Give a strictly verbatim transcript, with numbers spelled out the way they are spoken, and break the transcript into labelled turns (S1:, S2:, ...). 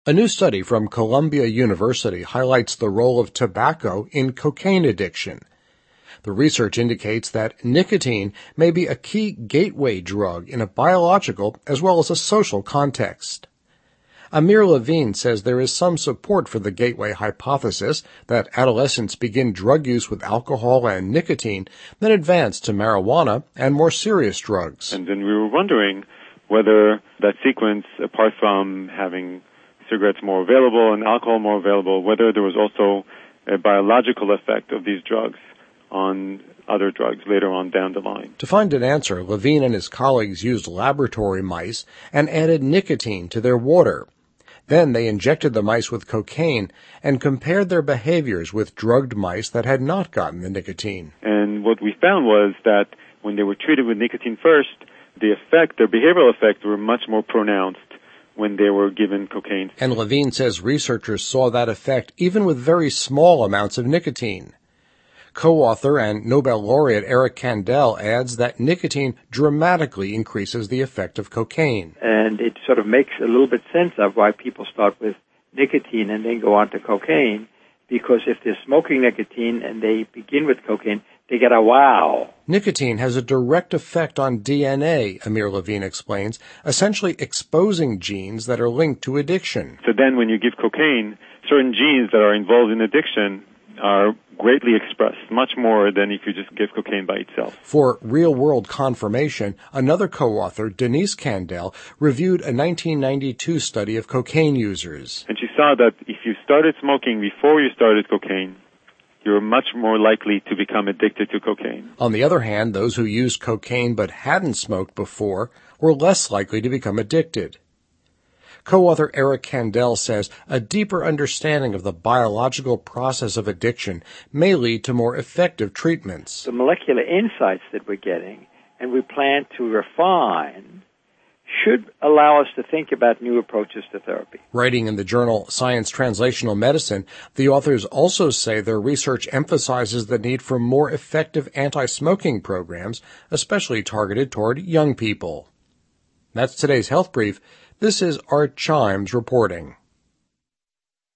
S1: A new study from Columbia University highlights the role of tobacco in cocaine addiction. The research indicates that nicotine may be a key gateway drug in a biological as well as a social context. Amir Levine says there is some support for the gateway hypothesis that adolescents begin drug use with alcohol and nicotine, then advance to marijuana and more serious drugs.
S2: And then we were wondering whether that sequence, apart from having cigarettes more available and alcohol more available, whether there was also a biological effect of these drugs on other drugs later on down the line.
S1: To find an answer, Levine and his colleagues used laboratory mice and added nicotine to their water. Then they injected the mice with cocaine and compared their behaviors with drugged mice that had not gotten the nicotine.
S2: And what we found was that when they were treated with nicotine first, the effect, their behavioral effects were much more pronounced when they were given cocaine.
S1: And Levine says researchers saw that effect even with very small amounts of nicotine. Co-author and Nobel laureate Eric Kandel adds that nicotine dramatically increases the effect of cocaine.
S3: And it sort of makes a little bit sense of why people start with nicotine and then go on to cocaine, because if they're smoking nicotine and they begin with cocaine, they get a wow.
S1: Nicotine has a direct effect on D N A, Amir Levine explains, essentially exposing genes that are linked to addiction.
S2: So then when you give cocaine, certain genes that are involved in addiction are greatly expressed, much more than if you just give cocaine by itself.
S1: For real-world confirmation, another co-author, Denise Kandel, reviewed a nineteen ninety-two study of cocaine users.
S2: And she saw that if you started smoking before you started cocaine, you're much more likely to become addicted to cocaine.
S1: On the other hand, those who used cocaine but hadn't smoked before were less likely to become addicted. Co-author Eric Kandel says a deeper understanding of the biological process of addiction may lead to more effective treatments.
S3: The molecular insights that we're getting, and we plan to refine, should allow us to think about new approaches to therapy.
S1: Writing in the journal Science Translational Medicine, the authors also say their research emphasizes the need for more effective anti-smoking programs, especially targeted toward young people. That's today's Health Brief. This is Art Chimes reporting.